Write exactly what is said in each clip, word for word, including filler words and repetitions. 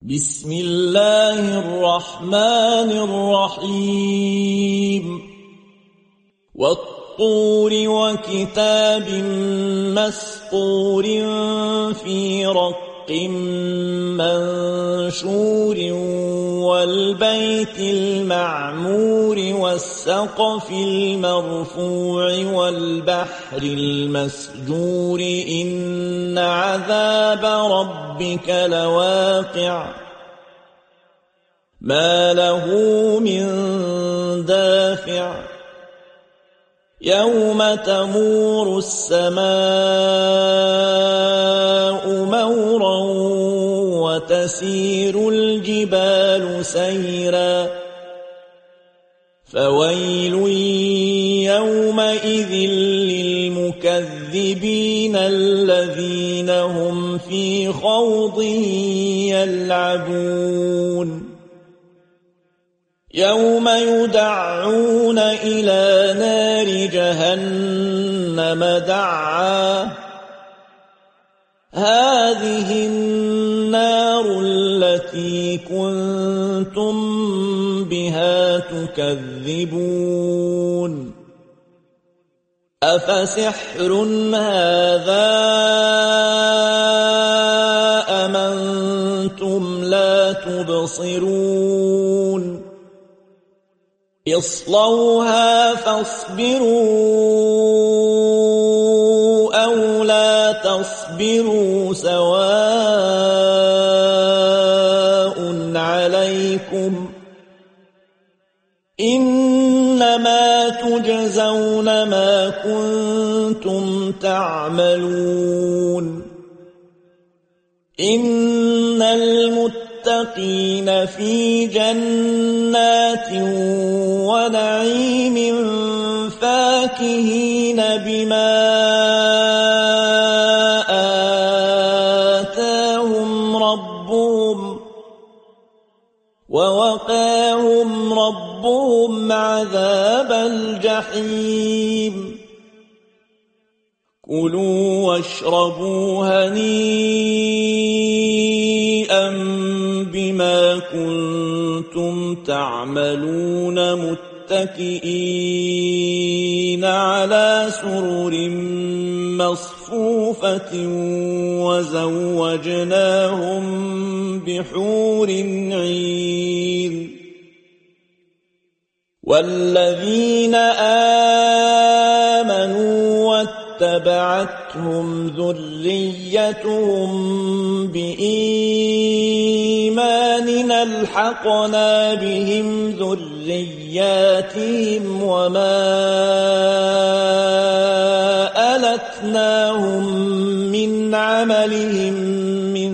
بسم الله الرحمن الرحيم والطور وكتاب مسطور في رق منشور والبيت المعمور والسقف المرفوع والبحر المسجور إن عذاب ربك لواقع ما له من دافع يوم تمور السماء مورا وتسير الجبال سيرا فويل يومئذ للمكذبين الذين هم في خوض يلعبون يوم يدعون إلى نار جهنم دعا هذه النار التي كنتم بها تكذبون أفسحر هذا أم أنتم لا تبصرون اصلوها فاصبروا أو لا تصبروا سواء عليكم إنما تجزون ما كنتم تعملون إن المتقين في جنات ونعيم فاكهين بما آتاهم ربهم ووقاهم ربهم عذاب الجحيم كلوا واشربوا هنيئا بما كنتم تعملون متكئين على سرر مصفوفة وزوجناهم بحور عين والذين آمنوا واتبعتهم ذريتهم بإيمان ألحقنا بهم ذرياتهم وما ألتناهم من عملهم من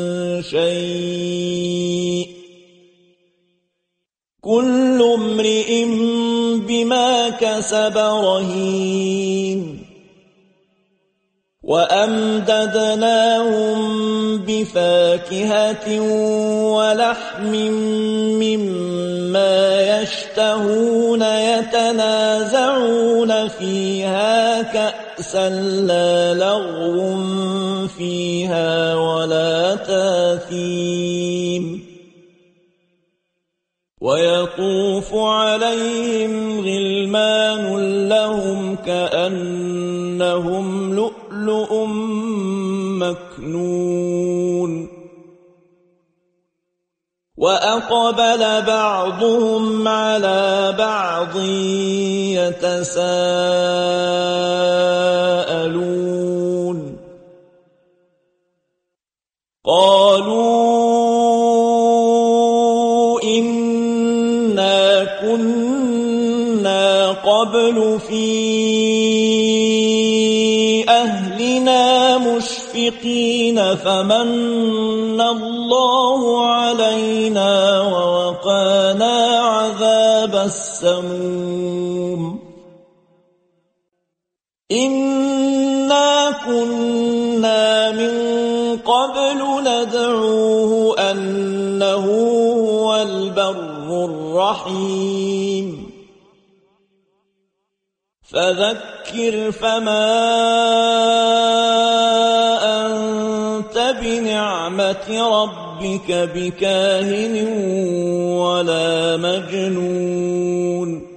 شيء كل امرئ بما كسب رهين وأمددناهم بفاكهة ولحم مما يشتهون يتنازعون فيها كأسا لا لغو فيها ولا تاثيم ويطوف عليهم غلمان لهم كأنهم لؤلؤ مكنون وأقبل بعضهم على بعض يتساءلون قالوا إنا كنا قبل في أهلنا مشفقين فمن الله علينا ووقانا عذاب السموم إنا كنا من قبل ندعوه أنه هو البر الرحيم فذكر فما أنت بنعمة ربك ربك بكاهن ولا مجنون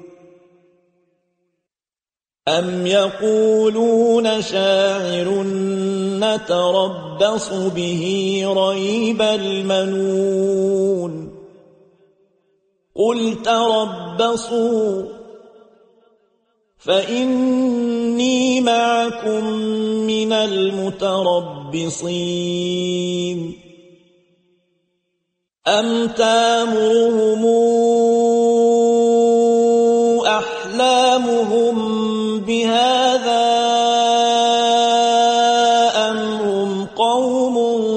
أم يقولون شاعر نتربص به ريب المنون قل تربصوا فإني معكم من المتربصين أم تامرهم أحلامهم بهذا أم هم قوم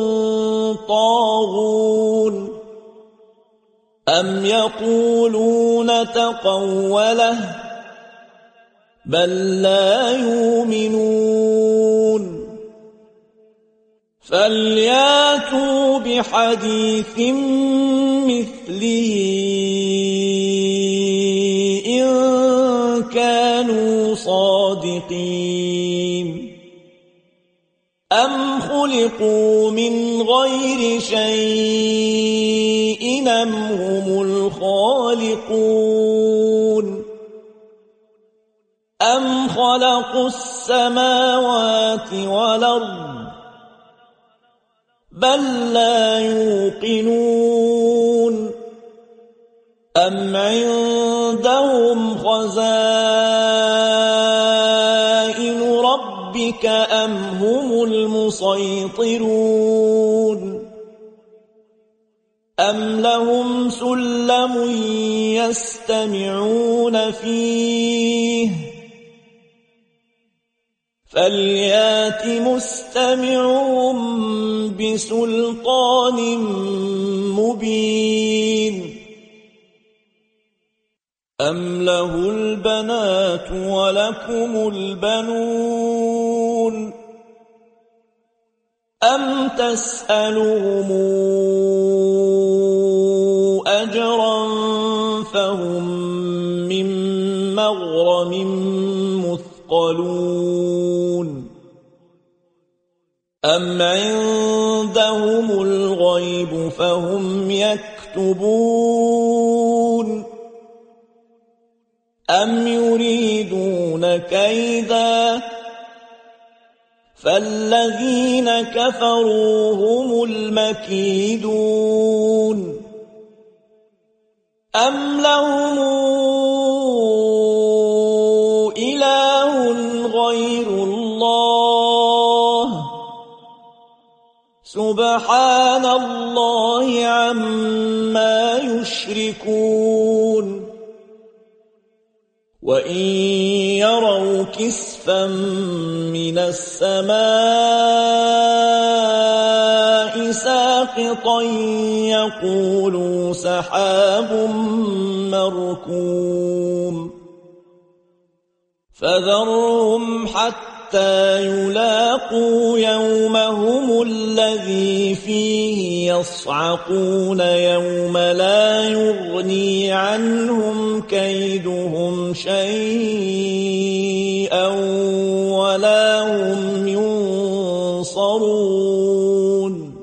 طاغون أم يقولون تقوله بل لا يؤمنون فلياتوا بحديث مثله إن كانوا صادقين أم خلقوا من غير شيء أم هم الخالقون أم خلقوا السماوات والأرض بل لا يوقنون أم عندهم خزائن ربك أم هم المسيطرون أم لهم سلم يستمعون فيه فليات مستمعهم بسلطان مبين أم له البنات ولكم البنون أم تسألهم أجرا فهم من مغرم مثقلون أم عندهم الغيب فهم يكتبون أم يريدون كيدا فالذين كفروا هم المكيدون أم لهم إله غير الله سبحان الله عما يشركون وإن يروا كسفا من السماء ساقطا يقولوا سحاب مركوم فذرهم حتى يلاقوا يومهم الذي فيه يصعقون يوم لا يغني عنهم كيدهم شيئا ولا هم ينصرون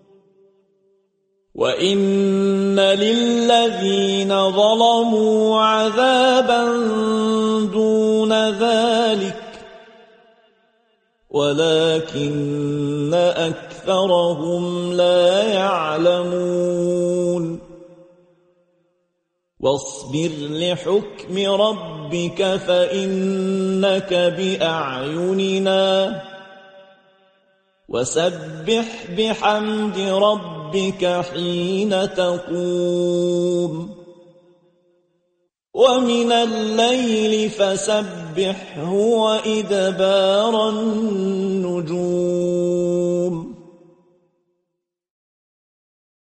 وإن للذين ظلموا عذابا دون ذلك ولكن أكثرهم لا يعلمون واصبر لحكم ربك فإنك بأعيننا وسبح بحمد ربك حين تقوم ومن الليل فسبحه وإدبار النجوم